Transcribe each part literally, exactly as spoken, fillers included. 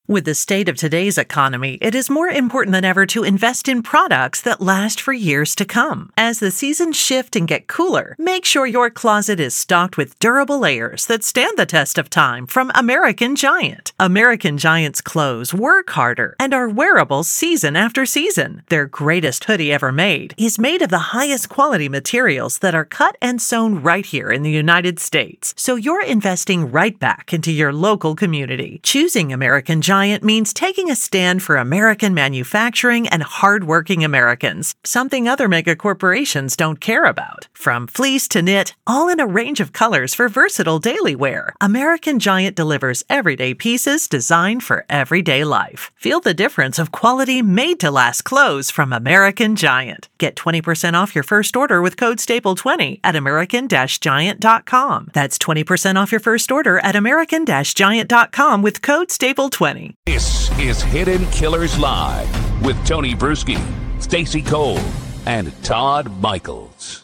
With the state of today's economy, it is more important than ever to invest in products that last for years to come. As the seasons shift and get cooler, make sure your closet is stocked with durable layers that stand the test of time from American Giant. American Giant's clothes work harder and are wearable season after season. Their greatest hoodie ever made is made of the highest quality materials that are cut and sewn right here in the United States. So you're investing right back into your local community. Choosing American Giant means taking a stand for American manufacturing and hardworking Americans, something other mega corporations don't care about. From fleece to knit, all in a range of colors for versatile daily wear, American Giant delivers everyday pieces designed for everyday life. Feel the difference of quality made-to-last clothes from American Giant. Get twenty percent off your first order with code staple twenty at american giant dot com. That's twenty percent off your first order at american giant dot com with code staple twenty. This is Hidden Killers Live with Tony Bruschi, Stacey Cole, and Todd Michaels.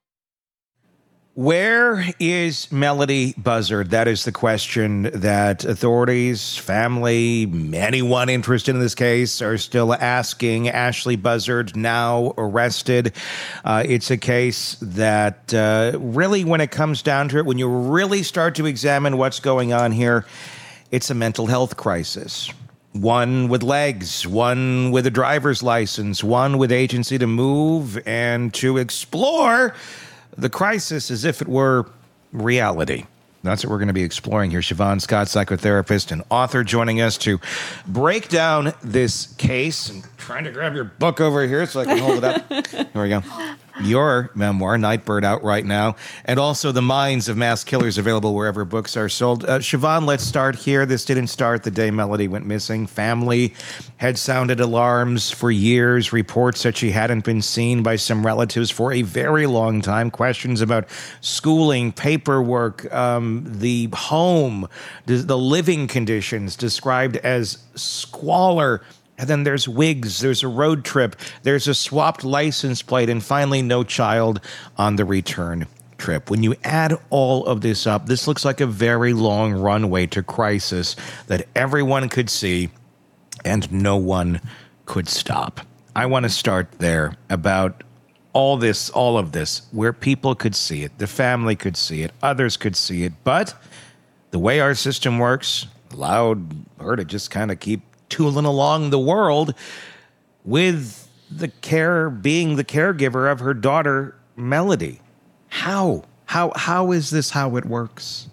Where is Melody Buzzard? That is the question that authorities, family, anyone interested in this case are still asking. Ashley Buzzard, now arrested. Uh, it's a case that uh, really, when it comes down to it, when you really start to examine what's going on here, it's a mental health crisis. One with legs, one with a driver's license, one with agency to move and to explore the crisis as if it were reality. That's what we're going to be exploring here. Siobhan Scott, psychotherapist and author, joining us to break down this case. I'm trying to grab your book over here so I can hold it up. Here we go. Your memoir, Nightbird, out right now, and also The Minds of Mass Killers, available wherever books are sold. Uh, Siobhan, let's start here. This didn't start the day Melody went missing. Family had sounded alarms for years, reports that she hadn't been seen by some relatives for a very long time, questions about schooling, paperwork, um, the home, the living conditions described as squalor. And then there's wigs, there's a road trip, there's a swapped license plate, and finally no child on the return trip. When you add all of this up, this looks like a very long runway to crisis that everyone could see and no one could stop. I want to start there about all this, all of this, where people could see it, the family could see it, others could see it, but the way our system works allowed her to just kind of keep tooling along the world with the care, being the caregiver of her daughter, Melody. How? How? How is this how it works?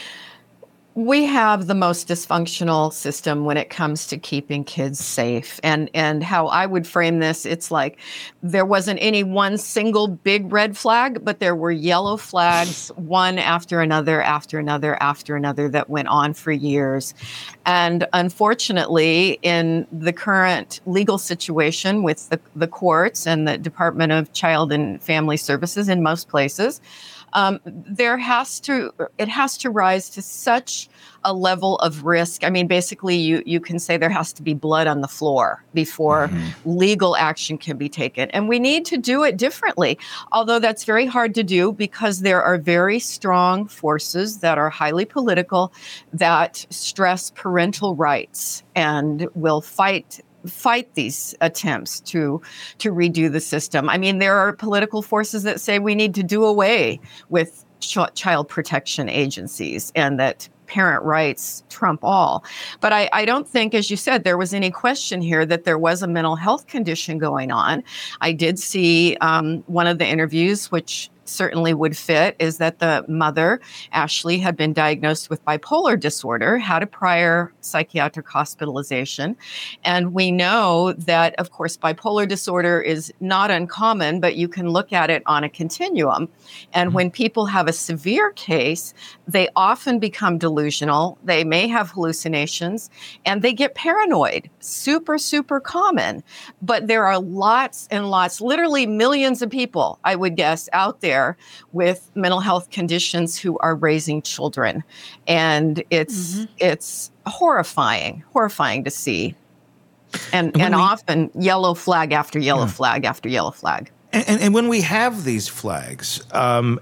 We have the most dysfunctional system when it comes to keeping kids safe. And and how I would frame this, it's like there wasn't any one single big red flag, but there were yellow flags, one after another, after another, after another, that went on for years. And unfortunately, in the current legal situation with the, the courts and the Department of Child and Family Services in most places, Um, there has to, it has to rise to such a level of risk. I mean, basically, you, you can say there has to be blood on the floor before mm-hmm. legal action can be taken. And we need to do it differently, although that's very hard to do because there are very strong forces that are highly political that stress parental rights and will fight fight these attempts to to redo the system. I mean, there are political forces that say we need to do away with ch- child protection agencies and that parent rights trump all. But I, I don't think, as you said, there was any question here that there was a mental health condition going on. I did see um, one of the interviews, which certainly would fit, is that the mother, Ashley, had been diagnosed with bipolar disorder, had a prior psychiatric hospitalization. And we know that, of course, bipolar disorder is not uncommon, but you can look at it on a continuum. And when people have a severe case, they often become delusional. They may have hallucinations and they get paranoid. Super, super common. But there are lots and lots, literally millions of people, I would guess, out there with mental health conditions who are raising children. And it's mm-hmm. it's horrifying, horrifying to see. And and, and we, often yellow flag after yellow yeah. flag after yellow flag. And, and, and when we have these flags, um,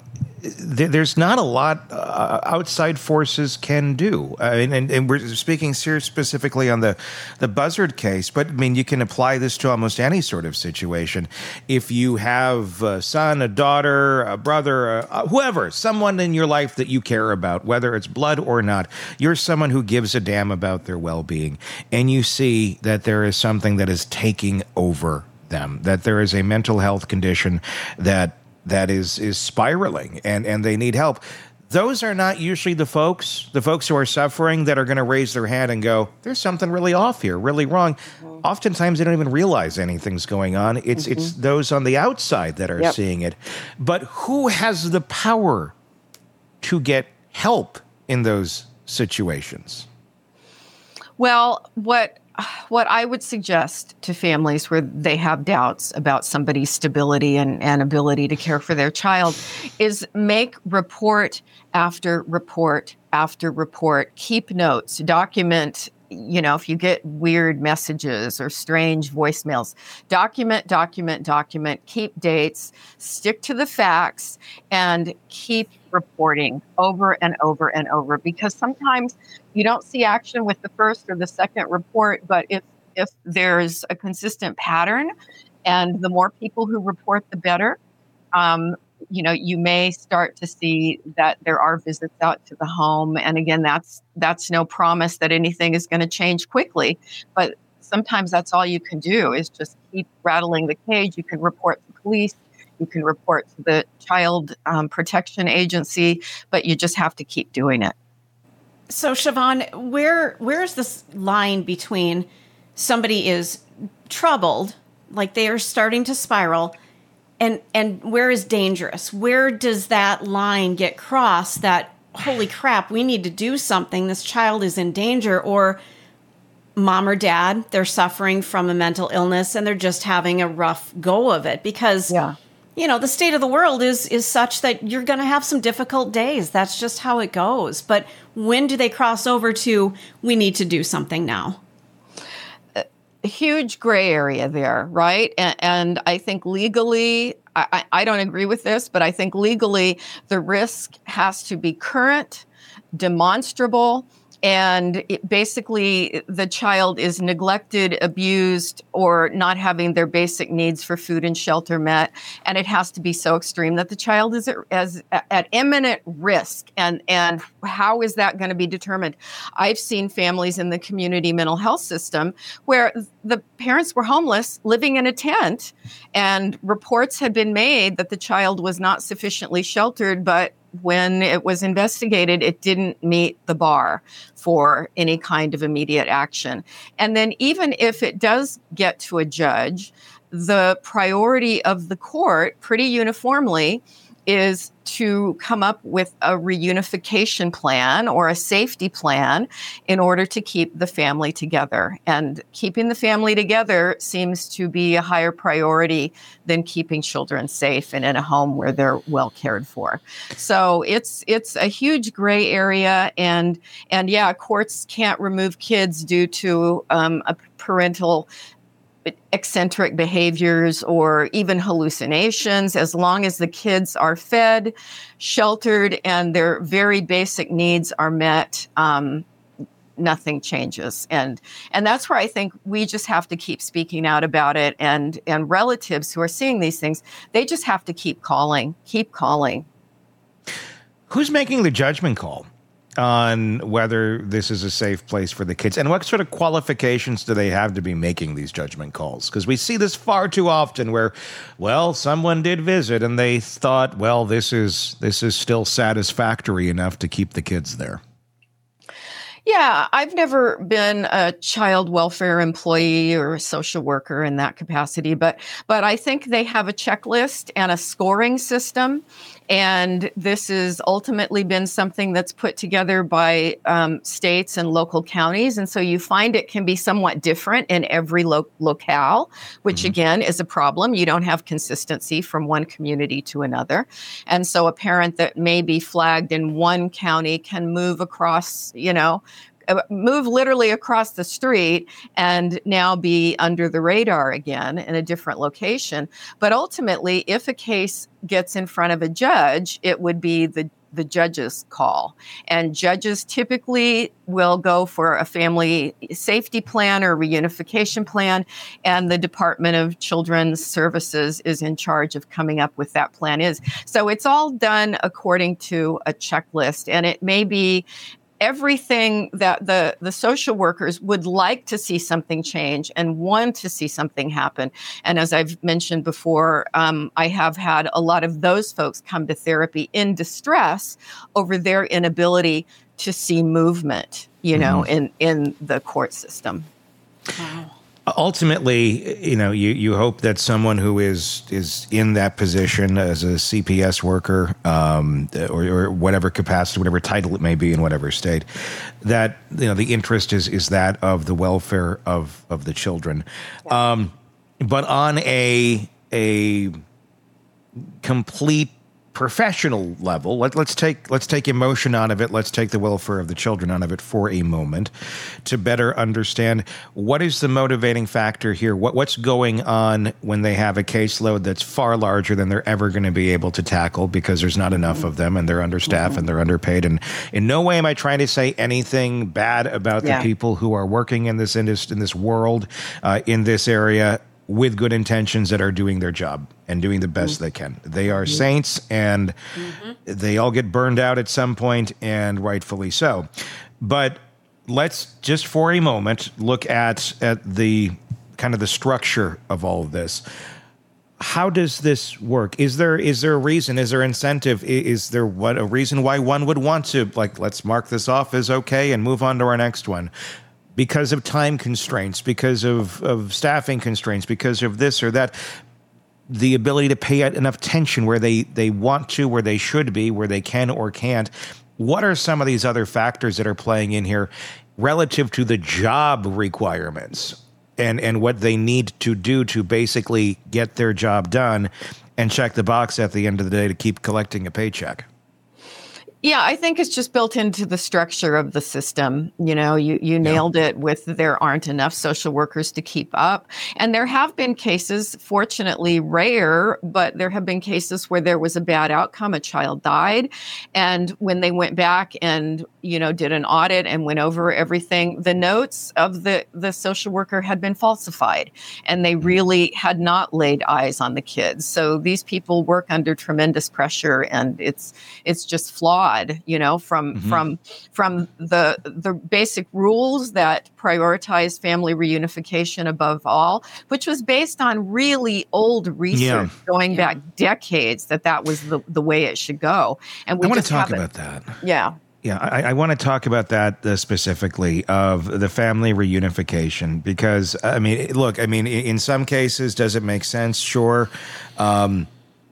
th- there's not a lot uh, outside forces can do. Uh, and, and, and we're speaking here specifically on the, the Buzzard case, but I mean, you can apply this to almost any sort of situation. If you have a son, a daughter, a brother, a, whoever, someone in your life that you care about, whether it's blood or not, you're someone who gives a damn about their well-being, and you see that there is something that is taking over them, that there is a mental health condition that that is is spiraling and, and they need help. Those are not usually the folks, the folks who are suffering that are going to raise their hand and go, there's something really off here, really wrong. Mm-hmm. Oftentimes they don't even realize anything's going on. It's mm-hmm. it's those on the outside that are yep. seeing it. But who has the power to get help in those situations? Well, what What I would suggest to families where they have doubts about somebody's stability and, and ability to care for their child is make report after report after report. Keep notes, document, you know, if you get weird messages or strange voicemails, document, document, document, keep dates, stick to the facts, and keep reporting over and over and over, because sometimes you don't see action with the first or the second report, but if if there's a consistent pattern and the more people who report, the better, um, you know, you may start to see that there are visits out to the home. And again, that's that's no promise that anything is going to change quickly, but sometimes that's all you can do is just keep rattling the cage. You can report to police, you can report to the Child um, Protection Agency, but you just have to keep doing it. So, Siobhan, where where is this line between somebody is troubled, like they are starting to spiral, and and where is dangerous? Where does that line get crossed that, holy crap, we need to do something, this child is in danger, or mom or dad, they're suffering from a mental illness and they're just having a rough go of it? Because yeah. you know, the state of the world is is such that you're going to have some difficult days. That's just how it goes. But when do they cross over to, we need to do something now? A huge gray area there, right? And, and I think legally, I, I don't agree with this, but I think legally the risk has to be current, demonstrable, and it basically the child is neglected, abused, or not having their basic needs for food and shelter met. And it has to be so extreme that the child is at, as, at imminent risk. And, and how is that going to be determined? I've seen families in the community mental health system where the parents were homeless, living in a tent, and reports had been made that the child was not sufficiently sheltered, but when it was investigated, it didn't meet the bar for any kind of immediate action. And then even if it does get to a judge, the priority of the court pretty uniformly is to come up with a reunification plan or a safety plan in order to keep the family together. And keeping the family together seems to be a higher priority than keeping children safe and in a home where they're well cared for. So it's it's a huge gray area. And, and yeah, courts can't remove kids due to um, a parental eccentric behaviors or even hallucinations. As long as the kids are fed, sheltered, and their very basic needs are met, um, nothing changes. And and that's where I think we just have to keep speaking out about it. And, and relatives who are seeing these things, they just have to keep calling, keep calling. Who's making the judgment call on whether this is a safe place for the kids? And what sort of qualifications do they have to be making these judgment calls? Because we see this far too often where, well, someone did visit and they thought, well, this is this is still satisfactory enough to keep the kids there. Yeah, I've never been a child welfare employee or a social worker in that capacity, but but I think they have a checklist and a scoring system. And this has ultimately been something that's put together by um, states and local counties. And so you find it can be somewhat different in every lo- locale, which mm-hmm. again is a problem. You don't have consistency from one community to another. And so a parent that may be flagged in one county can move across, you know, uh, move literally across the street and now be under the radar again in a different location. But ultimately, if a case gets in front of a judge, it would be the the judge's call. And judges typically will go for a family safety plan or reunification plan, and the Department of Children's Services is in charge of coming up with that plan is. So it's all done according to a checklist, and it may be everything that the, the social workers would like to see something change and want to see something happen. And as I've mentioned before, um, I have had a lot of those folks come to therapy in distress over their inability to see movement, you know, mm-hmm. in, in the court system. Wow. Ultimately, you know, you, you hope that someone who is is in that position as a C P S worker, um, or, or whatever capacity, whatever title it may be in whatever state, that, you know, the interest is is that of the welfare of of the children. Yeah. Um, but on a a complete professional level, let, let's take let's take emotion out of it. Let's take the welfare of the children out of it for a moment to better understand what is the motivating factor here. What what's going on when they have a caseload that's far larger than they're ever going to be able to tackle because there's not enough of them and they're understaffed mm-hmm. and they're underpaid. And in no way am I trying to say anything bad about yeah. the people who are working in this industry, in this world, uh, in this area, with good intentions, that are doing their job and doing the best mm-hmm. they can. They are mm-hmm. saints, and mm-hmm. they all get burned out at some point, and rightfully so. But let's just for a moment look at at the kind of the structure of all of this. How does this work? Is there is there a reason? Is there incentive? Is there what a reason why one would want to, like, let's mark this off as okay and move on to our next one? Because of time constraints, because of, of staffing constraints, because of this or that, the ability to pay enough attention where they, they want to, where they should be, where they can or can't. What are some of these other factors that are playing in here relative to the job requirements and, and what they need to do to basically get their job done and check the box at the end of the day to keep collecting a paycheck? Yeah, I think it's just built into the structure of the system. You know, you, you nailed yeah. it with there aren't enough social workers to keep up. And there have been cases, fortunately rare, but there have been cases where there was a bad outcome. A child died. And when they went back and, you know, did an audit and went over everything, the notes of the, the social worker had been falsified and they really had not laid eyes on the kids. So these people work under tremendous pressure, and it's it's just flawed. You know, from mm-hmm. from from the the basic rules that prioritize family reunification above all, which was based on really old research yeah. going yeah. back decades, that that was the, the way it should go. And we I want just to talk haven't. about that. Yeah. Yeah, I, I want to talk about that uh, specifically of the family reunification, because, I mean, look, I mean, in some cases, does it make sense? Sure. Um,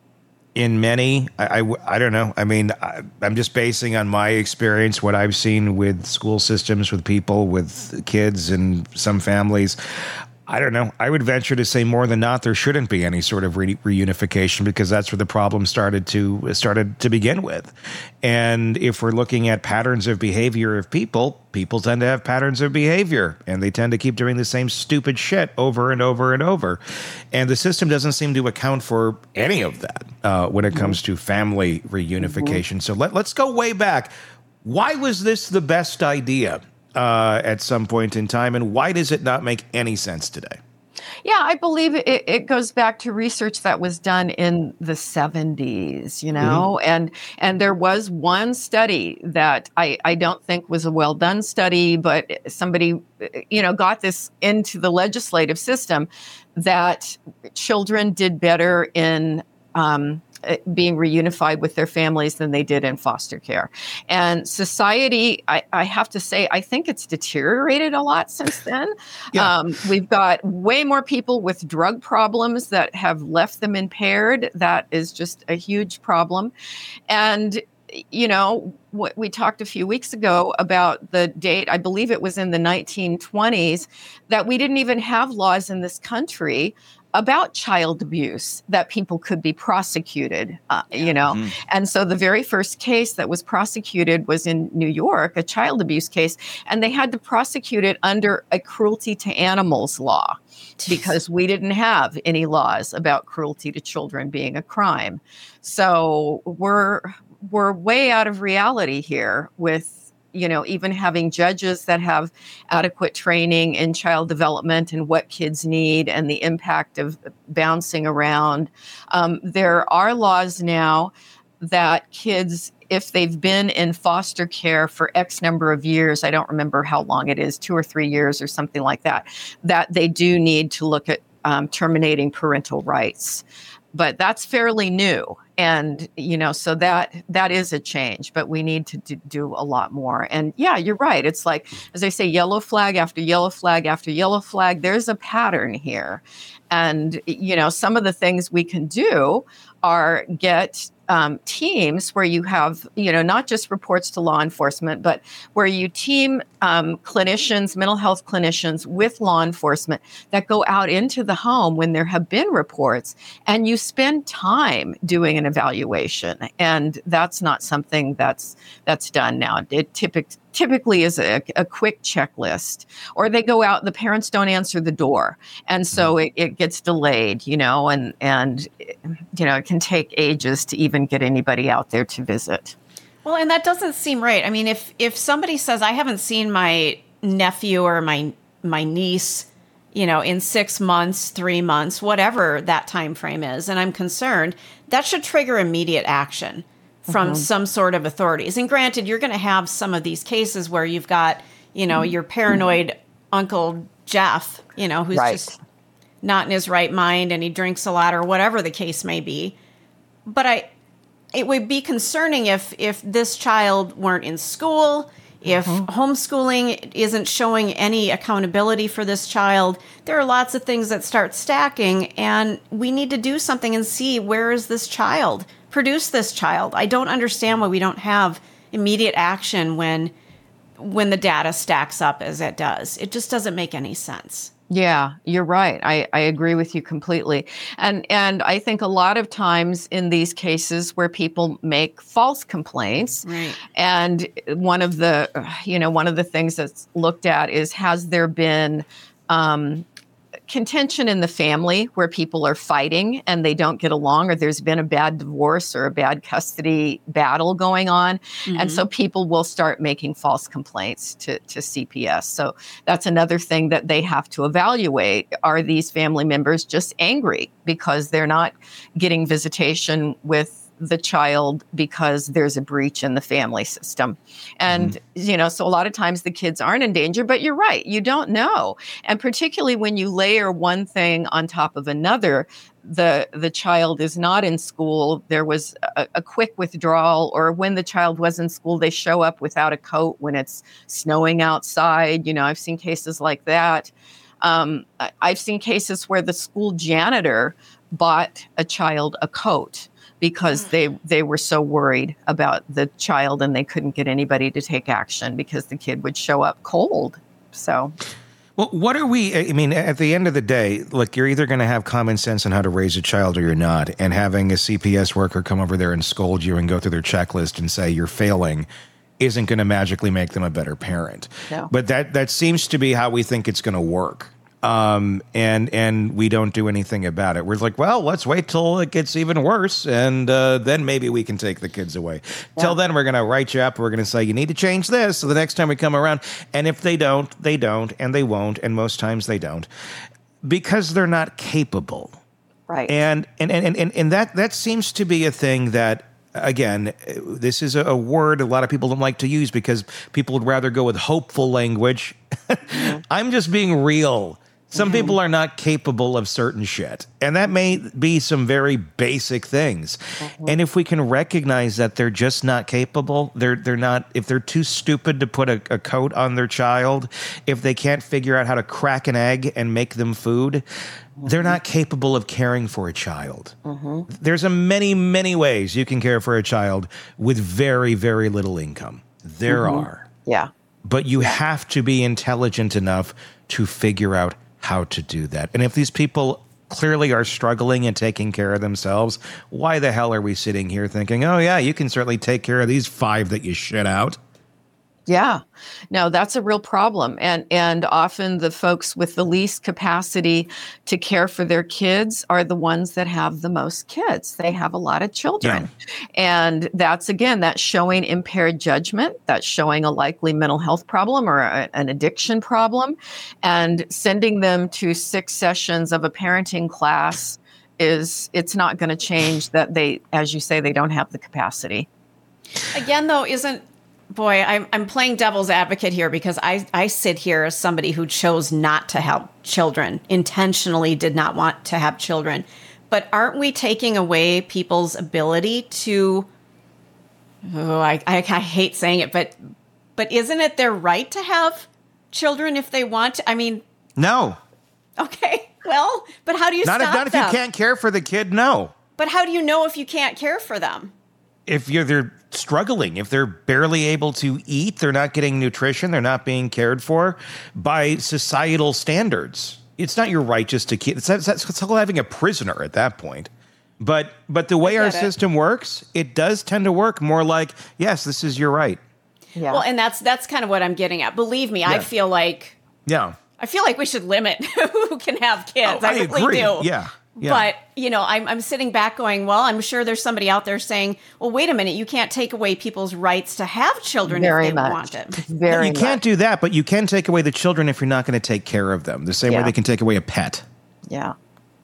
In many, I, I, I don't know. I mean, I, I'm just basing on my experience, what I've seen with school systems, with people, with kids and some families. I don't know. I would venture to say more than not, there shouldn't be any sort of re- reunification, because that's where the problem started to started to begin with. And if we're looking at patterns of behavior of people, people tend to have patterns of behavior, and they tend to keep doing the same stupid shit over and over and over. And the system doesn't seem to account for any of that uh, when it comes to family reunification. Mm-hmm. So let, let's go way back. Why was this the best idea Uh, at some point in time, and why does it not make any sense today? Yeah, I believe it, it goes back to research that was done in the seventies, you know, mm-hmm. and and there was one study that I, I don't think was a well done study, but somebody, you know, got this into the legislative system, that children did better in um, being reunified with their families than they did in foster care. And society, I, I have to say, I think it's deteriorated a lot since then. Yeah. Um, we've got way more people with drug problems that have left them impaired. That is just a huge problem. And you know, what we talked a few weeks ago about the date, I believe it was in the nineteen twenties, that we didn't even have laws in this country about child abuse that people could be prosecuted, uh, you know. Mm-hmm. And so the very first case that was prosecuted was in New York, a child abuse case, and they had to prosecute it under a cruelty to animals law because we didn't have any laws about cruelty to children being a crime. So we're we're way out of reality here with, you know, even having judges that have adequate training in child development and what kids need and the impact of bouncing around. Um, there are laws now that kids, if they've been in foster care for X number of years, I don't remember how long it is, two or three years or something like that, that they do need to look at um, terminating parental rights. But that's fairly new. And, you know, so that that is a change, but we need to do, do a lot more. And yeah, you're right. It's like, as I say, yellow flag after yellow flag after yellow flag. There's a pattern here. And, you know, some of the things we can do are get um, teams where you have, you know, not just reports to law enforcement, but where you team um, clinicians, mental health clinicians with law enforcement that go out into the home when there have been reports, and you spend time doing an evaluation. And that's not something that's that's done now. It typically typically is a, a quick checklist, or they go out, the parents don't answer the door. And so it, it gets delayed, you know, and, and, you know, it can take ages to even get anybody out there to visit. Well, and that doesn't seem right. I mean, if, if somebody says, I haven't seen my nephew or my, my niece, you know, in six months, three months, whatever that time frame is, and I'm concerned, that should trigger immediate action from mm-hmm. some sort of authorities. And granted, you're going to have some of these cases where you've got, you know, your paranoid mm-hmm. Uncle Jeff, you know, who's right. just not in his right mind and he drinks a lot or whatever the case may be. But I, it would be concerning if, if this child weren't in school, if mm-hmm. homeschooling isn't showing any accountability for this child. There are lots of things that start stacking, and we need to do something and see, where is this child? Produce this child. I don't understand why we don't have immediate action when when the data stacks up as it does. It just doesn't make any sense. Yeah, you're right. I, I agree with you completely. And and I think a lot of times in these cases where people make false complaints, right. and one of the, you know, one of the things that's looked at is, has there been um, contention in the family where people are fighting and they don't get along, or there's been a bad divorce or a bad custody battle going on. Mm-hmm. And so people will start making false complaints to, to C P S. So that's another thing that they have to evaluate. Are these family members just angry because they're not getting visitation with the child because there's a breach in the family system? And, mm-hmm. you know, so a lot of times the kids aren't in danger, but you're right, you don't know. And particularly when you layer one thing on top of another, the the child is not in school, there was a, a quick withdrawal, or when the child was in school, they show up without a coat when it's snowing outside. You know, I've seen cases like that. Um, I've seen cases where the school janitor bought a child a coat because they, they were so worried about the child and they couldn't get anybody to take action because the kid would show up cold. So, well, what are we, I mean, at the end of the day, look, you're either going to have common sense on how to raise a child or you're not. And having a C P S worker come over there and scold you and go through their checklist and say you're failing isn't going to magically make them a better parent. No. But that, that seems to be how we think it's going to work. Um, and, and we don't do anything about it. We're like, well, let's wait till it gets even worse. And, uh, then maybe we can take the kids away. Yeah. Till then, we're going to write you up. We're going to say, you need to change this. So the next time we come around, and if they don't, they don't, and they won't. And most times they don't, because they're not capable. Right. And, and, and, and, and that, that seems to be a thing that, again, this is a word a lot of people don't like to use because people would rather go with hopeful language. Mm-hmm. I'm just being real. Some mm-hmm. people are not capable of certain shit, and that may be some very basic things. Mm-hmm. And if we can recognize that they're just not capable, they're they're not. If they're too stupid to put a, a coat on their child, if they can't figure out how to crack an egg and make them food, mm-hmm. they're not capable of caring for a child. Mm-hmm. There's a many many ways you can care for a child with very very little income. There mm-hmm. are, yeah, but you have to be intelligent enough to figure out how to do that. And if these people clearly are struggling and taking care of themselves, why the hell are we sitting here thinking, oh, yeah, you can certainly take care of these five that you shit out? Yeah, no, that's a real problem. And and often the folks with the least capacity to care for their kids are the ones that have the most kids. They have a lot of children. Yeah. And that's, again, that's showing impaired judgment. That's showing a likely mental health problem or a, an addiction problem. And sending them to six sessions of a parenting class is, it's not going to change that they, as you say, they don't have the capacity. Again, though, isn't Boy, I'm I'm playing devil's advocate here because I, I sit here as somebody who chose not to have children, intentionally did not want to have children. But aren't we taking away people's ability to, oh, I, I, I hate saying it, but but isn't it their right to have children if they want to? I mean. No. Okay, well, but how do you not stop if, Not them? if you can't care for the kid, no. But how do you know if you can't care for them? If you're they're struggling, if they're barely able to eat, they're not getting nutrition, they're not being cared for by societal standards. It's not your right just to keep. It's, it's, it's like having a prisoner at that point. But but the way our it. system works, it does tend to work more like, yes, this is your right. Yeah. Well, and that's that's kind of what I'm getting at. Believe me, Yeah. I feel like Yeah. I feel like we should limit who can have kids. Oh, I, I really agree. do. Yeah. Yeah. But, you know, I'm, I'm sitting back going, well, I'm sure there's somebody out there saying, well, wait a minute, you can't take away people's rights to have children Very if they much. want it. Very you can't much. do that, but you can take away the children if you're not going to take care of them. The same way Yeah. they can take away a pet. Yeah.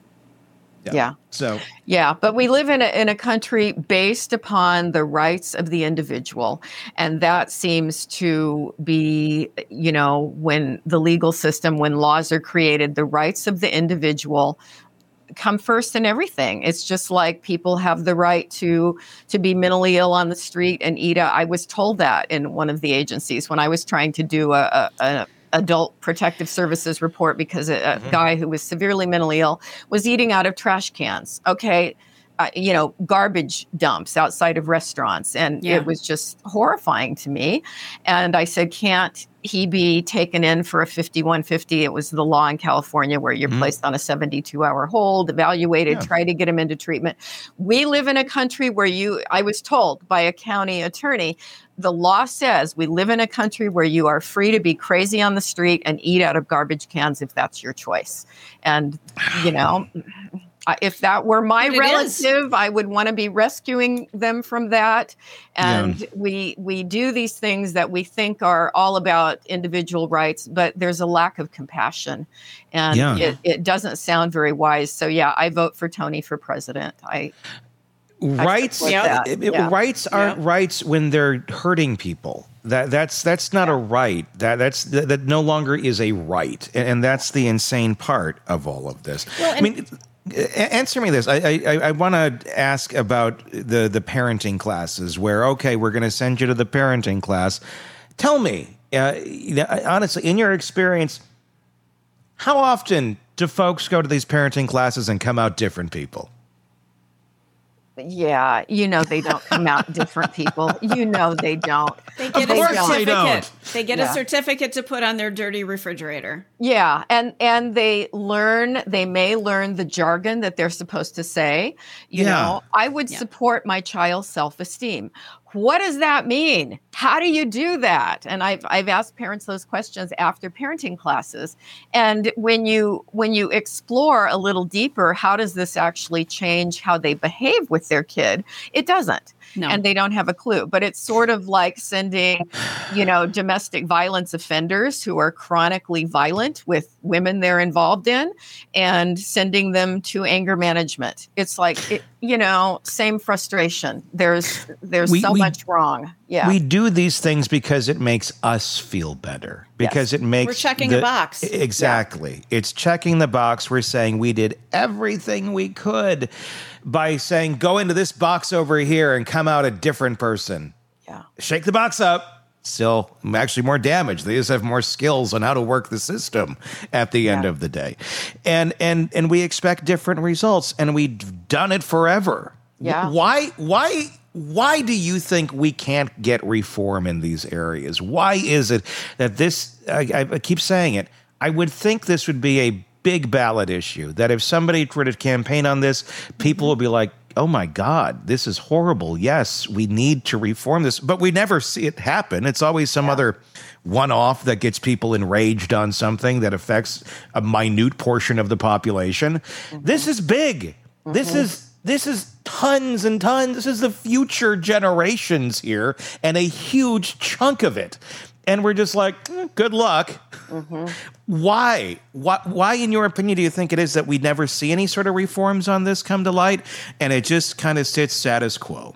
Yeah. So Yeah, but we live in a in a country based upon the rights of the individual, and that seems to be, you know, when the legal system, when laws are created, the rights of the individual come first in everything. It's just like people have the right to to be mentally ill on the street and eat out. I was told that in one of the agencies when I was trying to do a, a, a adult protective services report because a, a mm-hmm. guy who was severely mentally ill was eating out of trash cans. Okay. Uh, you know, garbage dumps outside of restaurants. And Yeah. it was just horrifying to me. And I said, can't he be taken in for a fifty-one fifty? It was the law in California where you're mm-hmm. placed on a seventy-two hour hold, evaluated, yeah. try to get him into treatment. We live in a country where you, I was told by a county attorney, the law says we live in a country where you are free to be crazy on the street and eat out of garbage cans if that's your choice. And, you know, if that were my relative, I would want to be rescuing them from that. And yeah. we we do these things that we think are all about individual rights, but there's a lack of compassion. And yeah. it, it doesn't sound very wise. So, yeah, I vote for Tony for president. I Rights, yeah. it, it, yeah. rights aren't yeah. rights when they're hurting people. That that's that's not yeah. a right. That that's that, that no longer is a right, and, and that's the insane part of all of this. Well, I mean, answer me this. I I, I want to ask about the the parenting classes. Where okay, we're going to send you to the parenting class. Tell me, uh, honestly, in your experience, how often do folks go to these parenting classes and come out different people? Yeah, you know they don't come out different people. You know they don't. They get of a course certificate. They, don't. they get yeah. a certificate to put on their dirty refrigerator. Yeah, and and they learn. They may learn the jargon that they're supposed to say. You yeah. know, I would yeah. support my child's self-esteem. What does that mean? How do you do that? And I've I've asked parents those questions after parenting classes. And when you when you explore a little deeper, how does this actually change how they behave with their kid? It doesn't. No. And they don't have a clue. But it's sort of like sending, you know, domestic violence offenders who are chronically violent with women they're involved in and sending them to anger management. It's like, it, you know, same frustration. There's there's we, so we, much wrong. Yeah. We do these things because it makes us feel better. Because yes. it makes We're checking the, the box. Exactly. Yeah. It's checking the box. We're saying we did everything we could by saying, go into this box over here and come out a different person. Yeah. Shake the box up. Still, actually more damage. They just have more skills on how to work the system at the end yeah. of the day. And and and we expect different results, and we've done it forever. Yeah. Why why why do you think we can't get reform in these areas? Why is it that this I, I keep saying it, I would think this would be a big ballot issue that if somebody were to campaign on this, people will be like, oh my God, this is horrible. Yes, we need to reform this. But we never see it happen. It's always some yeah. other one-off that gets people enraged on something that affects a minute portion of the population. Mm-hmm. This is big. Mm-hmm. This is this is tons and tons. This is the future generations here and a huge chunk of it. And we're just like, eh, good luck. Mm-hmm. Why? Why? Why, in your opinion, do you think it is that we never see any sort of reforms on this come to light, and it just kind of sits status quo?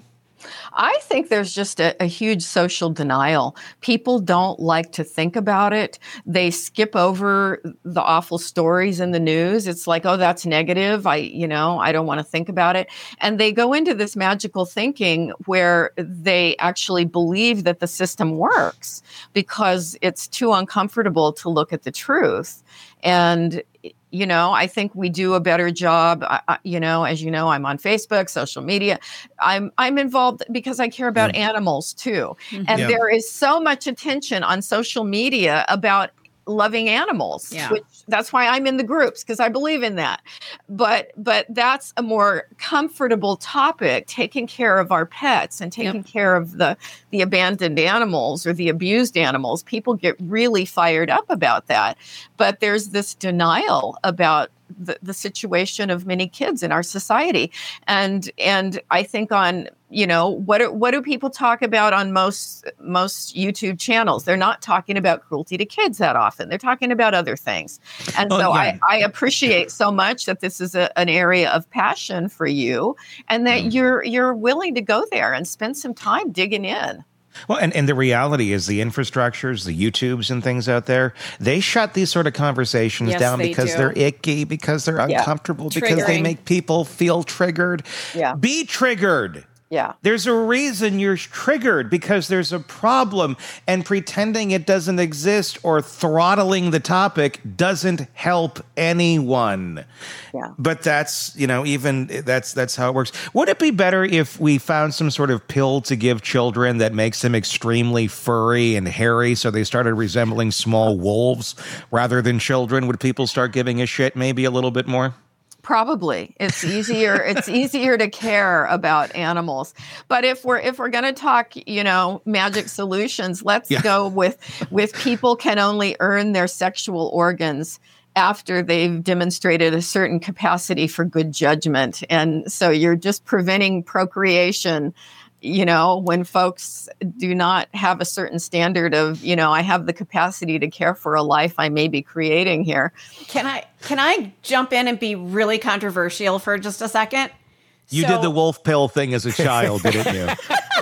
I think there's just a, a huge social denial. People don't like to think about it. They skip over the awful stories in the news. It's like, oh, that's negative. I, you know, I don't want to think about it. And they go into this magical thinking where they actually believe that the system works because it's too uncomfortable to look at the truth. And you know, I think we do a better job. I, you know, as you know, I'm on Facebook, social media. I'm I'm involved because I care about yeah. animals too. Mm-hmm. And yeah. there is so much attention on social media about loving animals, yeah. which that's why I'm in the groups, because I believe in that. But but that's a more comfortable topic, taking care of our pets and taking yep. care of the the abandoned animals or the abused animals. People get really fired up about that. But there's this denial about the, the situation of many kids in our society. And and I think on, you know, what are, what do people talk about on most most YouTube channels? They're not talking about cruelty to kids that often. They're talking about other things. And oh, so yeah. I, I appreciate so much that this is a, an area of passion for you and that mm. you're you're willing to go there and spend some time digging in. Well, and, and the reality is the infrastructures, the YouTubes and things out there, they shut these sort of conversations yes, down because do. they're icky, because they're yeah. uncomfortable, Triggering. because they make people feel triggered. Yeah. Be triggered. Yeah. There's a reason you're triggered, because there's a problem, and pretending it doesn't exist or throttling the topic doesn't help anyone. Yeah. But that's, you know, even that's that's how it works. Would it be better if we found some sort of pill to give children that makes them extremely furry and hairy so they started resembling small wolves rather than children? Would people start giving a shit maybe a little bit more? Probably. It's easier it's easier to care about animals. But if we're if we're going to talk, you know, magic solutions, let's yeah. go with with people can only earn their sexual organs after they've demonstrated a certain capacity for good judgment. And so you're just preventing procreation, you know, when folks do not have a certain standard of, you know, I have the capacity to care for a life I may be creating here. Can I can I jump in and be really controversial for just a second? You so, did the wolf pill thing as a child, didn't you? no.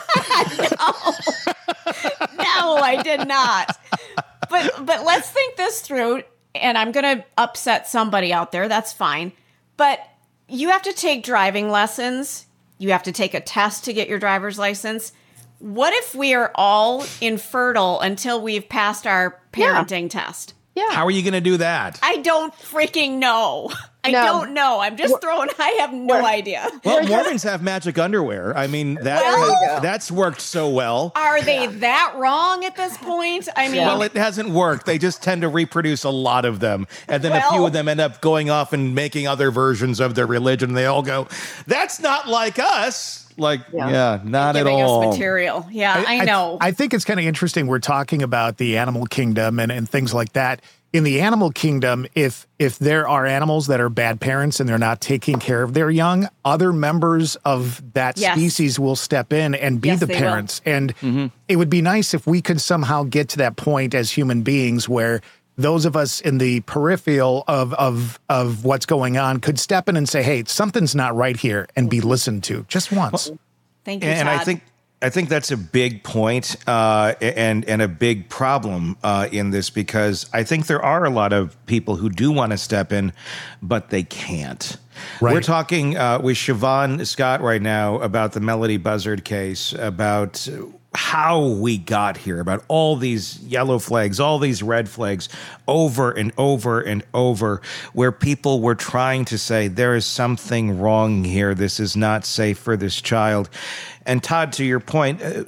no, I did not. But but let's think this through, and I'm going to upset somebody out there. That's fine. But you have to take driving lessons. You have to take a test to get your driver's license. What if we are all infertile until we've passed our parenting yeah. test? Yeah. How are you going to do that? I don't freaking know. I no. don't know. I'm just throwing, I have no We're, idea. Well, Mormons have magic underwear. I mean, that well, that's worked so well. Are they yeah. that wrong at this point? I mean, well, it hasn't worked. They just tend to reproduce a lot of them. And then well, a few of them end up going off and making other versions of their religion. They all go, that's not like us. Like, yeah, yeah not at all. Giving us material. Yeah, I, I know. I, I think it's kind of interesting. We're talking about the animal kingdom and, and things like that. In the animal kingdom, if if there are animals that are bad parents and they're not taking care of their young, other members of that yes. species will step in and be yes, the parents. Will. And mm-hmm. it would be nice if we could somehow get to that point as human beings where those of us in the peripheral of of of what's going on could step in and say, hey, something's not right here, and be listened to just once. Well, Thank you, and, Todd. and I think I think that's a big point, uh, and and a big problem uh, in this, because I think there are a lot of people who do want to step in, but they can't. Right. We're talking uh, with Siobhan Scott right now about the Melody Buzzard case, about how we got here, about all these yellow flags, all these red flags over and over and over, where people were trying to say there is something wrong here. This is not safe for this child. And Todd, to your point, uh,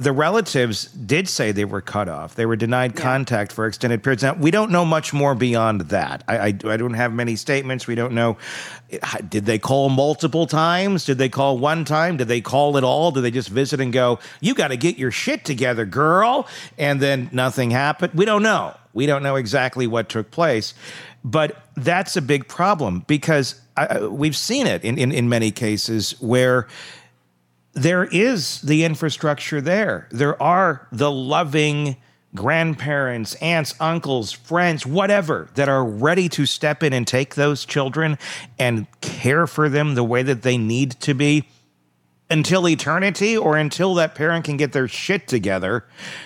the relatives did say they were cut off. They were denied Yeah. contact for extended periods. Now, we don't know much more beyond that. I, I, I don't have many statements. We don't know. Did they call multiple times? Did they call one time? Did they call at all? Did they just visit and go, you got to get your shit together, girl? And then nothing happened? We don't know. We don't know exactly what took place. But that's a big problem because I, we've seen it in, in, in many cases where there is the infrastructure there. There are the loving grandparents, aunts, uncles, friends, whatever, that are ready to step in and take those children and care for them the way that they need to be until eternity or until that parent can get their shit together.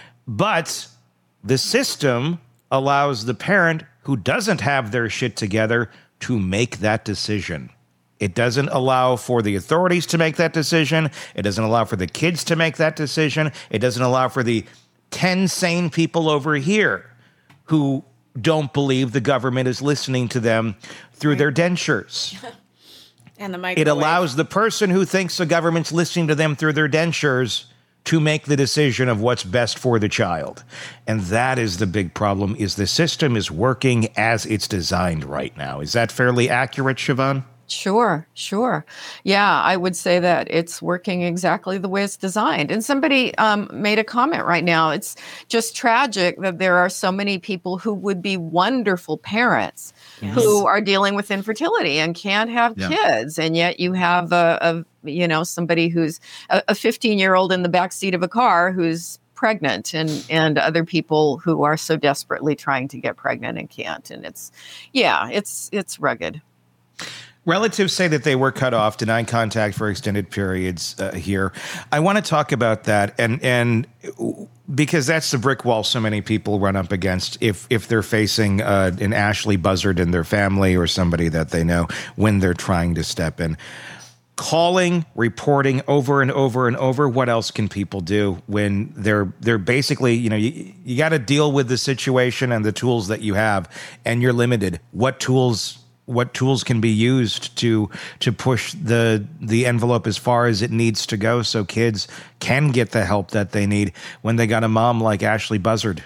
But the system allows the parent who doesn't have their shit together to make that decision. It doesn't allow for the authorities to make that decision. It doesn't allow for the kids to make that decision. It doesn't allow for the ten sane people over here who don't believe the government is listening to them through their dentures. And the microwave. It allows the person who thinks the government's listening to them through their dentures to make the decision of what's best for the child. And that is the big problem, is the system is working as it's designed right now. Is that fairly accurate, Siobhan? Sure, sure. Yeah, I would say that it's working exactly the way it's designed. And somebody um, made a comment right now. It's just tragic that there are so many people who would be wonderful parents Yes. who are dealing with infertility and can't have Yeah. kids. And yet you have a, a you know, somebody who's a fifteen-year-old in the backseat of a car who's pregnant, and and other people who are so desperately trying to get pregnant and can't. And it's, yeah, it's it's rugged. Relatives say that they were cut off, denied contact for extended periods uh, here. I want to talk about that, and and because that's the brick wall so many people run up against if if they're facing uh, an Ashley Buzzard in their family or somebody that they know when they're trying to step in. Calling, reporting over and over and over. What else can people do when they're they're basically, you know, you, you got to deal with the situation and the tools that you have, and you're limited. What tools? What tools can be used to to push the the envelope as far as it needs to go so kids can get the help that they need when they got a mom like Ashley Buzzard?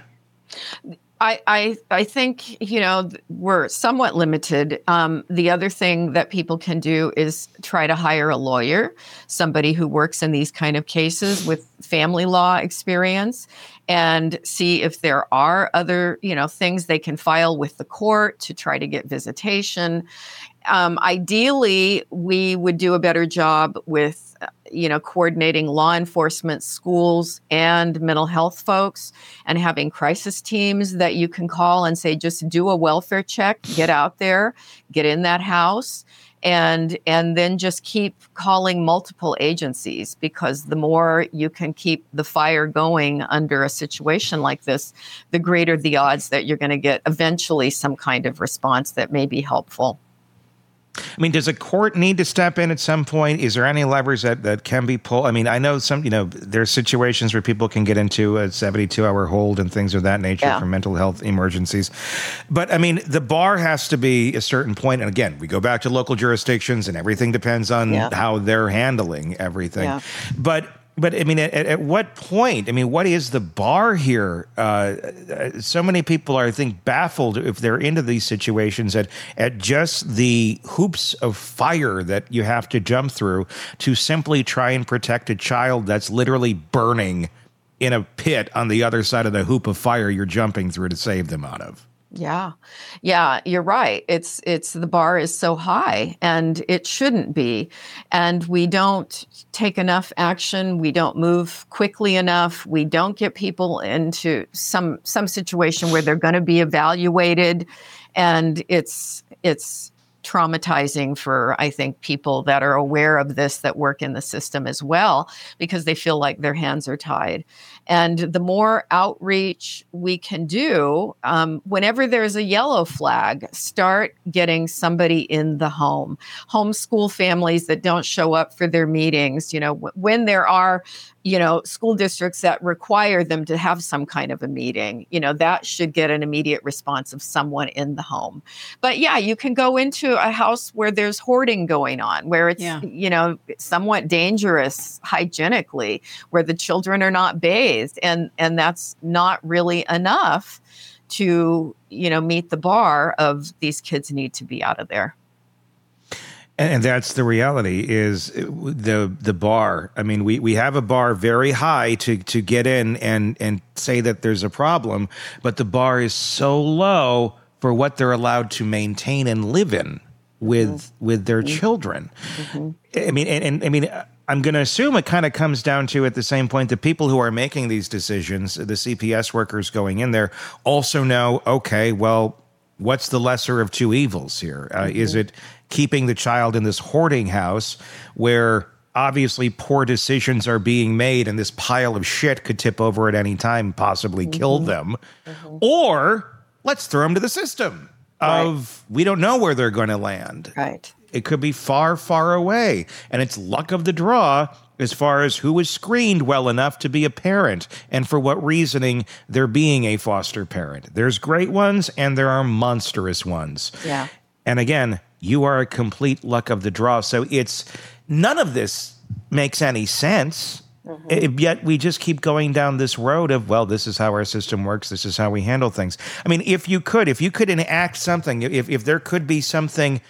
I, I I think, you know, we're somewhat limited. Um, the other thing that people can do is try to hire a lawyer, somebody who works in these kind of cases with family law experience, and see if there are other, you know, things they can file with the court to try to get visitation. Um, ideally, we would do a better job with, you know, coordinating law enforcement, schools, and mental health folks, and having crisis teams that you can call and say, just do a welfare check, get out there, get in that house, and and then just keep calling multiple agencies, because the more you can keep the fire going under a situation like this, the greater the odds that you're going to get eventually some kind of response that may be helpful. I mean, does a court need to step in at some point? Is there any levers that, that can be pulled? I mean, I know some, you know, there's situations where people can get into a seventy-two hour hold and things of that nature Yeah. for mental health emergencies. But I mean, the bar has to be a certain point. And again, we go back to local jurisdictions and everything depends on Yeah. how they're handling everything. Yeah. But But I mean, at, at what point? I mean, what is the bar here? Uh, so many people are, I think, baffled if they're into these situations at at just the hoops of fire that you have to jump through to simply try and protect a child that's literally burning in a pit on the other side of the hoop of fire you're jumping through to save them out of. Yeah. Yeah, you're right. It's it's the bar is so high, and it shouldn't be. And we don't take enough action, we don't move quickly enough, we don't get people into some some situation where they're going to be evaluated, and it's it's traumatizing for, I think, people that are aware of this, that work in the system as well, because they feel like their hands are tied. And the more outreach we can do, um, whenever there's a yellow flag, start getting somebody in the home. Homeschool families that don't show up for their meetings, you know, w- when there are, you know, school districts that require them to have some kind of a meeting, you know, that should get an immediate response of someone in the home. But yeah, you can go into into a house where there's hoarding going on, where it's, Yeah. you know, somewhat dangerous hygienically, where the children are not bathed. And, and that's not really enough to, you know, meet the bar of these kids need to be out of there. And that's the reality is the the bar. I mean, we, we have a bar very high to, to get in and, and say that there's a problem, but the bar is so low for what they're allowed to maintain and live in with mm-hmm. with their mm-hmm. children. Mm-hmm. I mean, and, and I mean, I'm going to assume it kind of comes down to at the same point, the people who are making these decisions, the C P S workers going in there, also know, okay, well, what's the lesser of two evils here? Uh, mm-hmm. Is it keeping the child in this hoarding house where obviously poor decisions are being made and this pile of shit could tip over at any time, possibly mm-hmm. kill them? Mm-hmm. Or let's throw them to the system of right. we don't know where they're going to land. Right. It could be far, far away. And it's luck of the draw as far as who was screened well enough to be a parent and for what reasoning they're being a foster parent. There's great ones and there are monstrous ones. Yeah. And again, you are a complete luck of the draw. So it's none of this makes any sense. Mm-hmm. It, yet we just keep going down this road of, well, this is how our system works. This is how we handle things. I mean, if you could, if you could enact something, if, if there could be something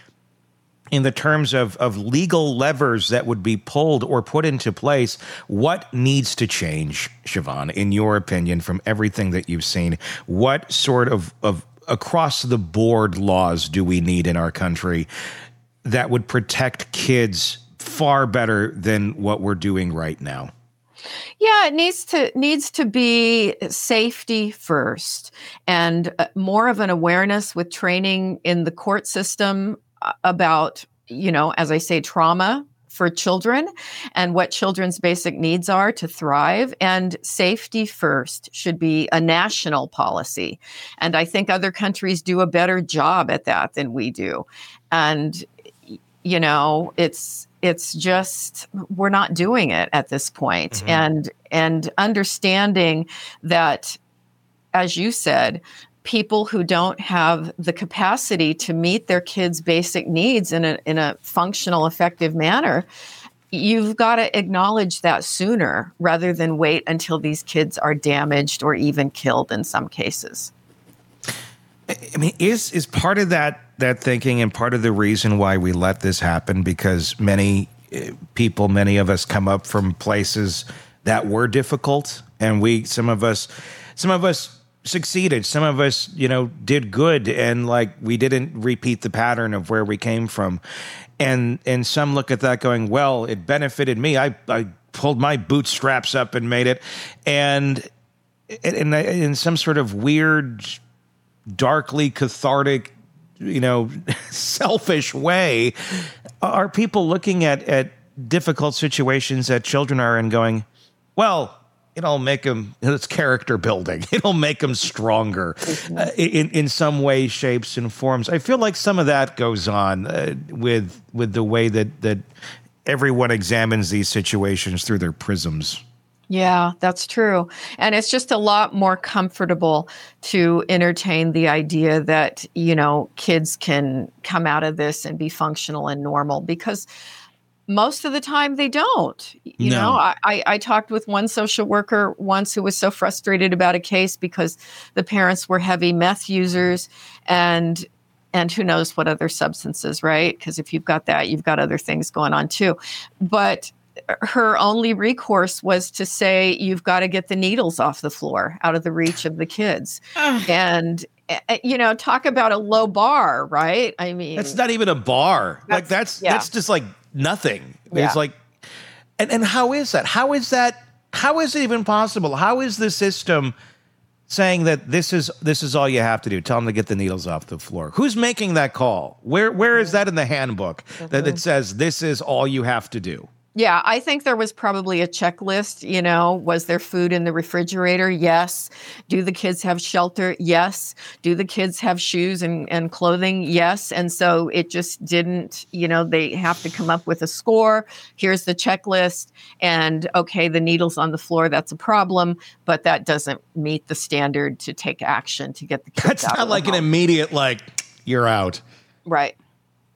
in the terms of, of legal levers that would be pulled or put into place, what needs to change, Siobhan, in your opinion, from everything that you've seen? What sort of, of across the board laws do we need in our country that would protect kids far better than what we're doing right now? Yeah, it needs to needs to be safety first, and uh, more of an awareness with training in the court system about, you know, as I say, trauma for children and what children's basic needs are to thrive. And safety first should be a national policy. And I think other countries do a better job at that than we do. And, you know, it's it's just we're not doing it at this point. Mm-hmm. And and understanding that, as you said, people who don't have the capacity to meet their kids' basic needs in a in a functional, effective manner, you've got to acknowledge that sooner rather than wait until these kids are damaged or even killed in some cases. I mean, is is part of that that thinking and part of the reason why we let this happen because many people, many of us come up from places that were difficult, and we, some of us, some of us succeeded. Some of us, you know, did good, and like we didn't repeat the pattern of where we came from. And and some look at that going, well, it benefited me. I I pulled my bootstraps up and made it, and in in some sort of weird, darkly cathartic, you know, selfish way, are people looking at at difficult situations that children are in, going, well, it'll make them, it's character building. It'll make them stronger uh, in, in some way, shapes, and forms. I feel like some of that goes on uh, with with the way that, that everyone examines these situations through their prisms. Yeah, that's true. And it's just a lot more comfortable to entertain the idea that, you know, kids can come out of this and be functional and normal, because most of the time they don't. You No. know, I, I, I talked with one social worker once who was so frustrated about a case because the parents were heavy meth users and and who knows what other substances, right? Because if you've got that, you've got other things going on too. But her only recourse was to say, you've got to get the needles off the floor, out of the reach of the kids. And, uh, you know, talk about a low bar, right? I mean, That's not even a bar. Like that's yeah. that's just like nothing. Yeah. It's like, and, and how is that? How is that? How is it even possible? How is the system saying that this is this is all you have to do? Tell them to get the needles off the floor. Who's making that call? Where where is that in the handbook that it says this is all you have to do? Yeah, I think there was probably a checklist. You know, was there food in the refrigerator? Yes. Do the kids have shelter? Yes. Do the kids have shoes and, and clothing? Yes. And so it just didn't, you know, they have to come up with a score. Here's the checklist. And okay, the needle's on the floor. That's a problem, but that doesn't meet the standard to take action to get the kids That's out not of the like an home. immediate, like, you're out. Right.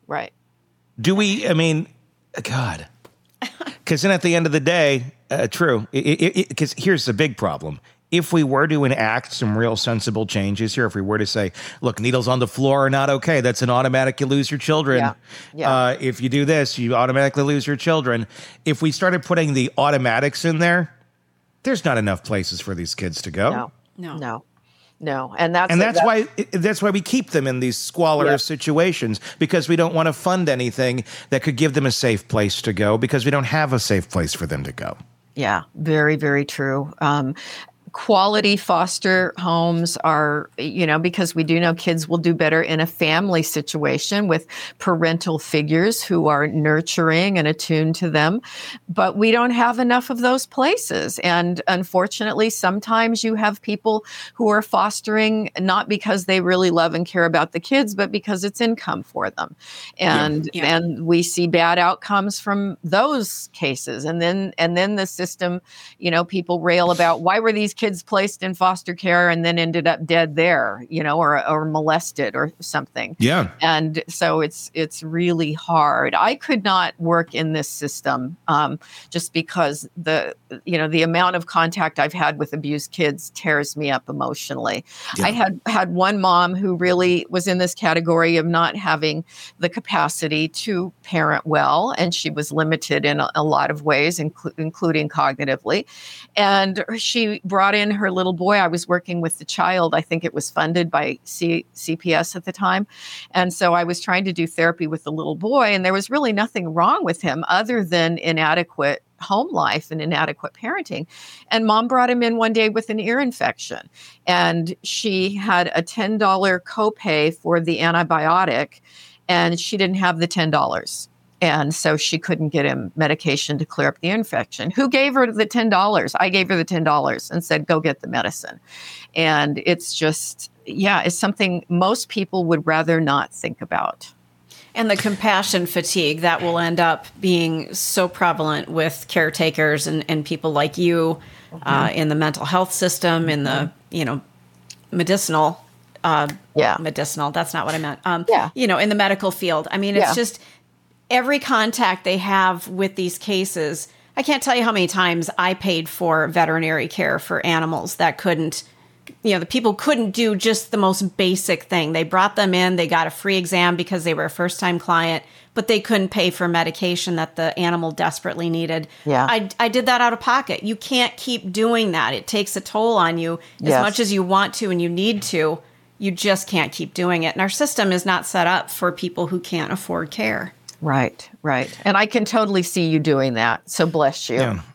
Right. Do we, I mean, God, because then at the end of the day, uh, true, because here's the big problem. If we were to enact some real sensible changes here, if we were to say, look, needles on the floor are not okay, that's an automatic, you lose your children. Yeah. Yeah. Uh, if you do this, you automatically lose your children. If we started putting the automatics in there, there's not enough places for these kids to go. No, No. no, no. And that's And that's that- why that's why we keep them in these squalor Yeah. situations, because we don't want to fund anything that could give them a safe place to go, because we don't have a safe place for them to go. Yeah, very, very true. Um, quality foster homes are, you know, because we do know kids will do better in a family situation with parental figures who are nurturing and attuned to them. But we don't have enough of those places. And unfortunately, sometimes you have people who are fostering not because they really love and care about the kids, but because it's income for them. And Yeah. Yeah. and we see bad outcomes from those cases. And then and then the system, you know, people rail about why were these kids placed in foster care and then ended up dead there, you know, or or molested or something. Yeah. And so it's it's really hard. I could not work in this system um, just because the you know the amount of contact I've had with abused kids tears me up emotionally. Yeah. I had had one mom who really was in this category of not having the capacity to parent well, and she was limited in a, a lot of ways, inclu- including cognitively. And she brought in her little boy. I was working with the child. I think it was funded by C- CPS at the time. And so I was trying to do therapy with the little boy, and there was really nothing wrong with him other than inadequate home life and inadequate parenting. And mom brought him in one day with an ear infection. And she had a ten dollars copay for the antibiotic, and she didn't have the ten dollars. And so she couldn't get him medication to clear up the infection. Who gave her the ten dollars? I gave her the ten dollars and said, go get the medicine. And it's just, yeah, it's something most people would rather not think about. And the compassion fatigue that will end up being so prevalent with caretakers and, and people like you uh, in the mental health system, in the, you know, medicinal, uh, Yeah. medicinal, that's not what I meant. Um, Yeah. You know, in the medical field. I mean, it's Yeah. just every contact they have with these cases. I can't tell you how many times I paid for veterinary care for animals that couldn't, you know, the people couldn't do just the most basic thing. They brought them in, they got a free exam because they were a first time client, but they couldn't pay for medication that the animal desperately needed. Yeah. I, I did that out of pocket. You can't keep doing that. It takes a toll on you as Yes. much as you want to and you need to. You just can't keep doing it. And our system is not set up for people who can't afford care. Right, right. And I can totally see you doing that. So bless you. Yeah.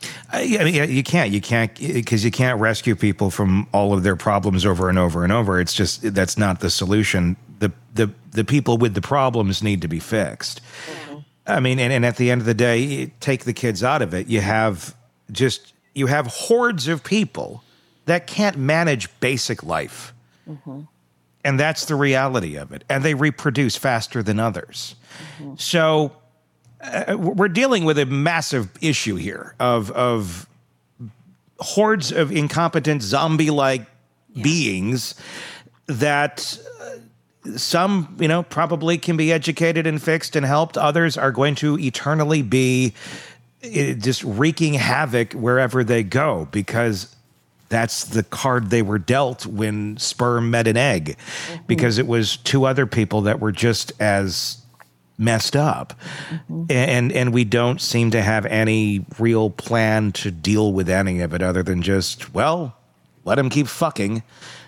I I mean, yeah, you can't, you can't, because you can't rescue people from all of their problems over and over and over. It's just, that's not the solution. The the the people with the problems need to be fixed. Mm-hmm. I mean, and, and at the end of the day, you take the kids out of it. You have just, you have hordes of people that can't manage basic life. Mm-hmm. And that's the reality of it. And they reproduce faster than others. Mm-hmm. So uh, we're dealing with a massive issue here of, of hordes of incompetent zombie-like yeah. beings that uh, some, you know, probably can be educated and fixed and helped. Others are going to eternally be uh, just wreaking havoc wherever they go, because that's the card they were dealt when sperm met an egg, mm-hmm. because it was two other people that were just as messed up. Mm-hmm. And and we don't seem to have any real plan to deal with any of it other than just, well, let them keep fucking.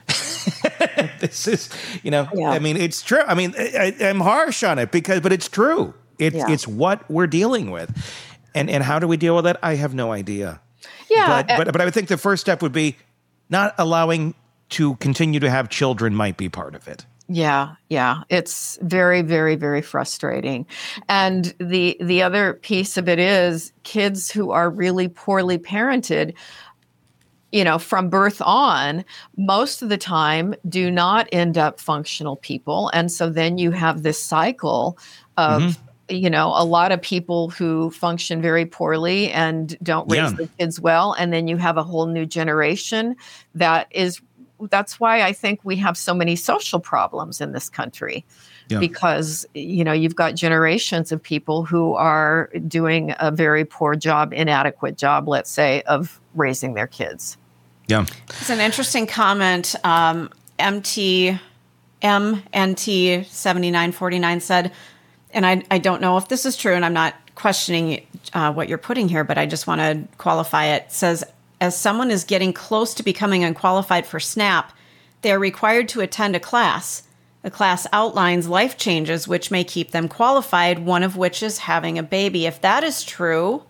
This is, you know, yeah. I mean, it's true. I mean, I, I'm harsh on it because, but it's true. It's yeah. it's what we're dealing with. And and how do we deal with it? I have no idea. Yeah, but, but but I would think the first step would be not allowing to continue to have children might be part of it. Yeah, yeah, it's very, very, very frustrating. And the the other piece of it is kids who are really poorly parented, you know, from birth on, most of the time do not end up functional people. And so then you have this cycle of mm-hmm. you know, a lot of people who function very poorly and don't raise yeah. their kids well. And then you have a whole new generation that is, that's why I think we have so many social problems in this country. Yeah. because, you know, you've got generations of people who are doing a very poor job, inadequate job, let's say, of raising their kids. Yeah. It's an interesting comment. Um, M T M N T seventy-nine forty-nine said, and I, I don't know if this is true, and I'm not questioning uh, what you're putting here, but I just want to qualify it. It says, as someone is getting close to becoming unqualified for SNAP, they are required to attend a class. The class outlines life changes which may keep them qualified, one of which is having a baby. If that is true,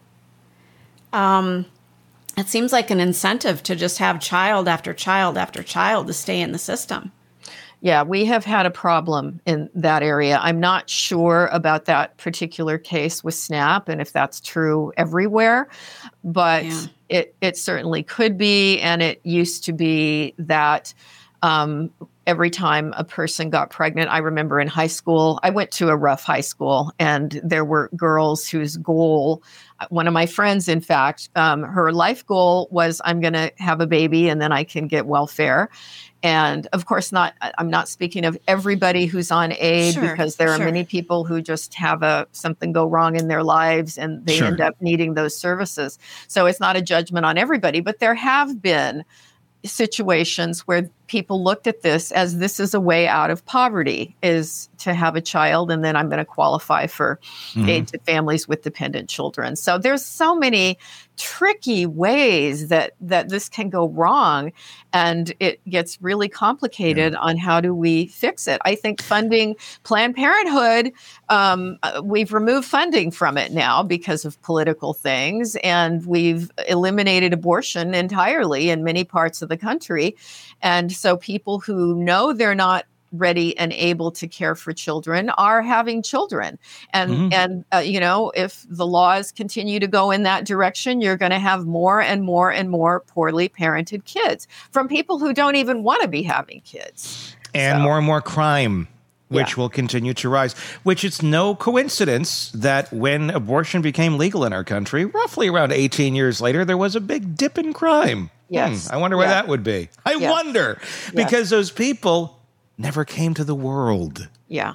um, it seems like an incentive to just have child after child after child to stay in the system. Yeah, we have had a problem in that area. I'm not sure about that particular case with SNAP and if that's true everywhere, but Yeah. it, it certainly could be. And it used to be that um, every time a person got pregnant, I remember in high school, I went to a rough high school, and there were girls whose goal, one of my friends, in fact, um, her life goal was, I'm going to have a baby and then I can get welfare. And of course, not, I'm not speaking of everybody who's on aid, Sure, because there are sure. many people who just have a something go wrong in their lives and they Sure. end up needing those services. So it's not a judgment on everybody, but there have been situations where people looked at this as this is a way out of poverty, is to have a child, and then I'm going to qualify for Mhm. aid to families with dependent children. So there's so many tricky ways that that this can go wrong, and it gets really complicated on how do we fix it. I think funding Planned Parenthood, um, uh, we've removed funding from it now because of political things, and we've eliminated abortion entirely in many parts of the country. And so people who know they're not ready and able to care for children are having children. And, Mhm. and uh, you know, if the laws continue to go in that direction, you're going to have more and more and more poorly parented kids from people who don't even want to be having kids. And So- more and more crime, which Yeah. will continue to rise, which it's no coincidence that when abortion became legal in our country, roughly around eighteen years later, there was a big dip in crime. Yes. Hmm, I wonder why Yeah. that would be. I Yeah. wonder, because those people never came to the world. Yeah.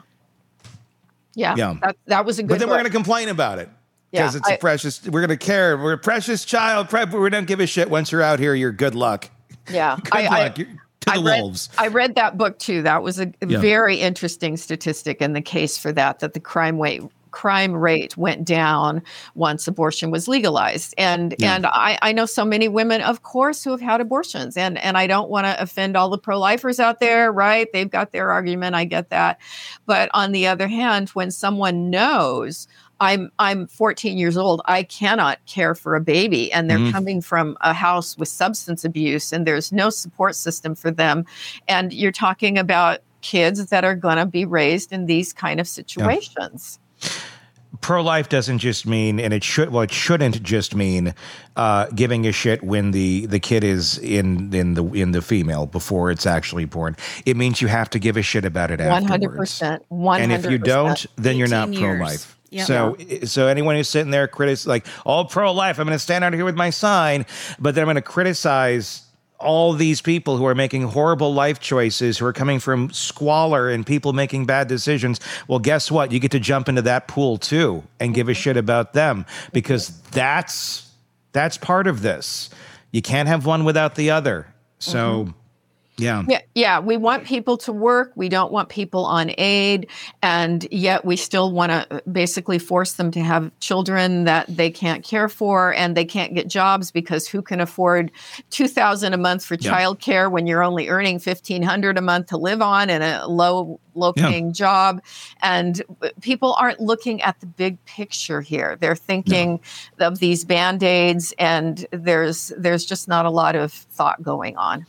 Yeah. Yeah. That, that was a good But then we're book. going to complain about it. Because Yeah, it's a I- precious, we're going to care. We're a precious child. Pre- We don't give a shit. Once you're out here, you're good luck. Yeah. Good I, I- luck. You're to the I read, wolves. I read that book too. That was a Yeah. very interesting statistic in the case for that, that the crime rate crime rate went down once abortion was legalized. And Yeah. and I, I know so many women, of course, who have had abortions. And and I don't want to offend all the pro-lifers out there, right? They've got their argument. I get that. But on the other hand, when someone knows I'm I'm fourteen years old, I cannot care for a baby, and they're Mhm. coming from a house with substance abuse, and there's no support system for them, and you're talking about kids that are going to be raised in these kind of situations. Pro-life doesn't just mean, and it should, well, it shouldn't just mean uh, giving a shit when the, the kid is in in the in the female before it's actually born. It means you have to give a shit about it One afterwards. hundred percent. One And hundred percent. if you don't, then you're not eighteen years. pro-life. Yep. So, so anyone who's sitting there critic like all pro-life, I'm going to stand out here with my sign, but then I'm going to criticize all these people who are making horrible life choices, who are coming from squalor and people making bad decisions. Well, guess what? You get to jump into that pool too and give a shit about them, because that's that's part of this. You can't have one without the other. So, yeah. Yeah, yeah, we want people to work. We don't want people on aid, and yet we still want to basically force them to have children that they can't care for, and they can't get jobs, because who can afford two thousand a month for Yeah. childcare when you're only earning fifteen hundred a month to live on in a low low paying job? And people aren't looking at the big picture here. They're thinking of these band-aids, and there's there's just not a lot of thought going on.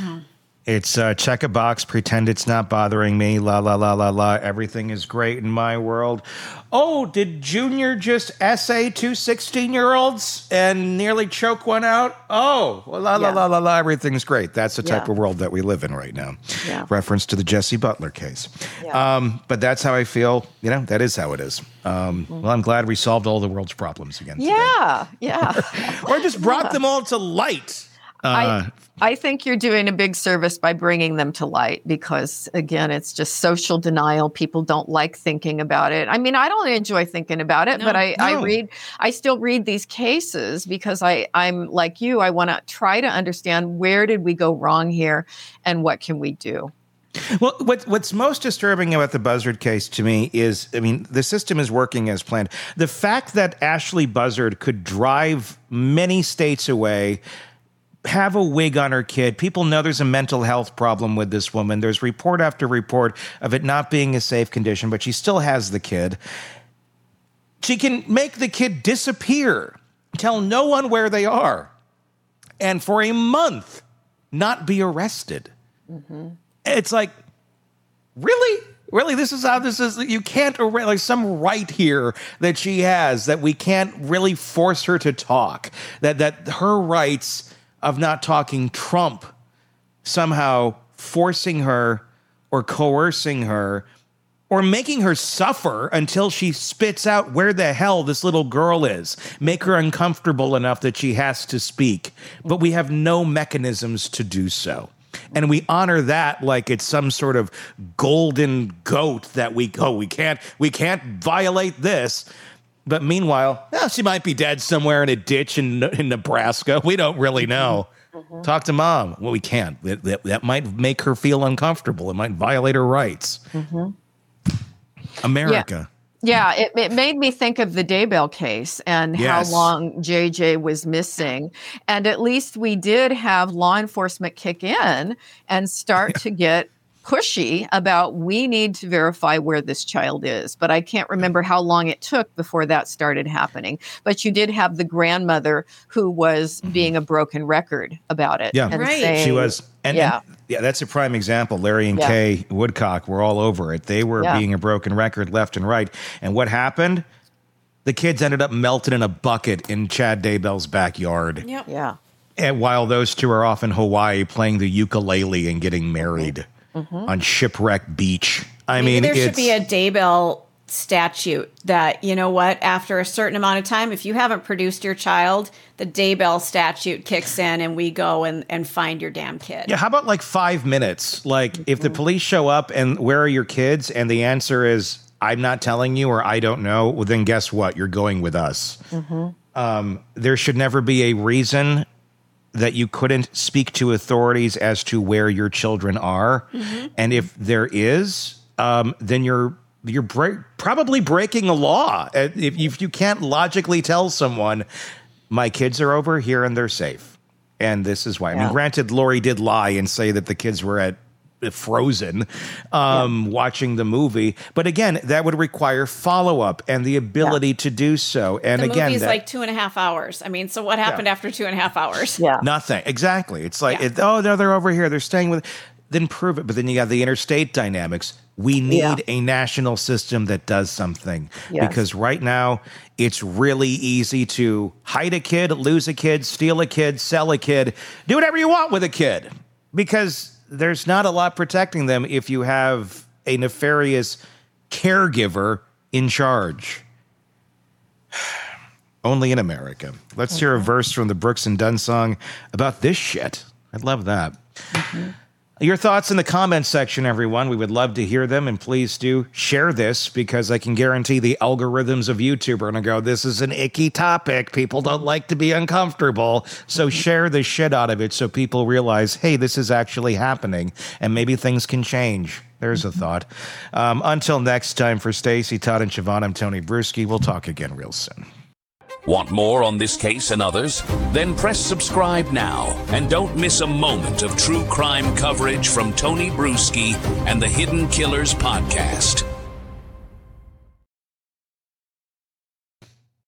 It's uh, check a box, pretend it's not bothering me, la, la, la, la, la. Everything is great in my world. Oh, did Junior just essay two sixteen-year-olds and nearly choke one out? Oh, well, la, la, Yeah. la, la, la. Everything's great. That's the type Yeah. of world that we live in right now. Yeah. Reference to the Jesse Butler case. Yeah. Um, but that's how I feel. You know, that is how it is. Um, well, I'm glad we solved all the world's problems again today. Yeah, yeah. Or just brought them all to light. Uh, I, I think you're doing a big service by bringing them to light because, again, it's just social denial. People don't like thinking about it. I mean, I don't enjoy thinking about it, No, but I, no. I read, I still read these cases because I, I'm like you. I want to try to understand where did we go wrong here and what can we do? Well, what, what's most disturbing about the Buzzard case to me is, I mean, the system is working as planned. The fact that Ashley Buzzard could drive many states away, have a wig on her kid. People know there's a mental health problem with this woman. There's report after report of it not being a safe condition, but she still has the kid. She can make the kid disappear, tell no one where they are, and for a month not be arrested. Mm-hmm. It's like, really? Really, this is how this is. You can't, like, some right here that she has that we can't really force her to talk. That that her rights of not talking trump somehow forcing her or coercing her or making her suffer until she spits out where the hell this little girl is. Make her uncomfortable enough that she has to speak. But we have no mechanisms to do so. And we honor that like it's some sort of golden goat that we oh we can't we can't violate this. But meanwhile, well, she might be dead somewhere in a ditch in, in Nebraska. We don't really know. Mm-hmm. Talk to mom. Well, we can't. That, that, that might make her feel uncomfortable. It might violate her rights. Mm-hmm. America. Yeah, yeah it, it made me think of the Daybell case and Yes. how long J J was missing. And at least we did have law enforcement kick in and start to get pushy about we need to verify where this child is. But I can't remember how long it took before that started happening. But you did have the grandmother who was mm-hmm. being a broken record about it. Yeah, and Right. saying, she was. And, yeah. and yeah, that's a prime example. Larry and Yeah. Kay Woodcock were all over it. They were Yeah. being a broken record left and right. And what happened? The kids ended up melted in a bucket in Chad Daybell's backyard. Yep. Yeah. And while those two are off in Hawaii playing the ukulele and getting married mm-hmm. on Shipwreck Beach. I Maybe mean, there it's, should be a Daybell statute that, you know what, after a certain amount of time, if you haven't produced your child, the Daybell statute kicks in and we go and, and find your damn kid. Yeah, how about like five minutes? Like if the police show up and where are your kids? And the answer is, I'm not telling you or I don't know. Well, then guess what? You're going with us. Mm-hmm. Um, there should never be a reason that you couldn't speak to authorities as to where your children are. Mm-hmm. And if there is, um, then you're you're break, probably breaking a law. If, if you can't logically tell someone, my kids are over here and they're safe. And this is why. Yeah. I mean, granted, Lori did lie and say that the kids were at Frozen um, yeah. watching the movie. But again, that would require follow-up and the ability yeah. to do so. And the again, movie's that, like two and a half hours. I mean, so what happened yeah. after two and a half hours? Yeah. Nothing. Exactly. It's like, Yeah. it, oh, no, they're over here. They're staying with, then prove it. But then you got the interstate dynamics. We need Yeah. a national system that does something. Yes. Because right now, it's really easy to hide a kid, lose a kid, steal a kid, sell a kid, do whatever you want with a kid. Because there's not a lot protecting them if you have a nefarious caregiver in charge. Only in America. Let's hear a verse from the Brooks and Dunn song about this shit. I'd love that. Mm-hmm. Your thoughts in the comments section, everyone. We would love to hear them, and please do share this because I can guarantee the algorithms of YouTube are going to go, this is an icky topic. People don't like to be uncomfortable. So share the shit out of it so people realize, hey, this is actually happening, and maybe things can change. There's a thought. Um, until next time, for Stacy, Todd, and Siobhan, I'm Tony Bruschi. We'll talk again real soon. Want more on this case and others? Then press subscribe now and don't miss a moment of true crime coverage from Tony Bruschi and the Hidden Killers podcast.